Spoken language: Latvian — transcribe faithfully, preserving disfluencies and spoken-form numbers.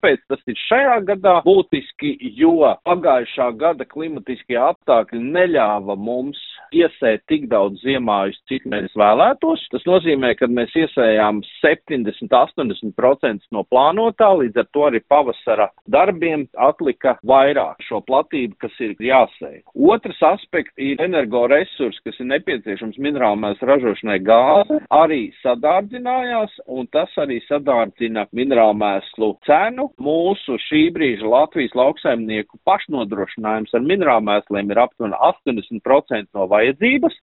Kāpēc tas ir šajā gadā būtiski? Jo pagājušā gada klimatiskie apstākļi neļāva mums iesēt tik daudz ziemājus, cik mēs vēlētos. Tas nozīmē, ka mēs iesējām septiņdesmit līdz astoņdesmit procenti no plānotā, līdz ar to arī pavasara darbiem atlika vairāk šo platību, kas ir jāsēj. Otrs aspekts ir energoresursi, kas ir nepieciešams minerālmēslu ražošanai gāze, arī sadārdzinājās, un tas arī sadārdzina minerālmēslu cenu. Mūsu šī brīža Latvijas lauksaimnieku pašnodrošinājums ar minerālmēsliem ir aptuveni astoņdesmit procenti no vajadzības,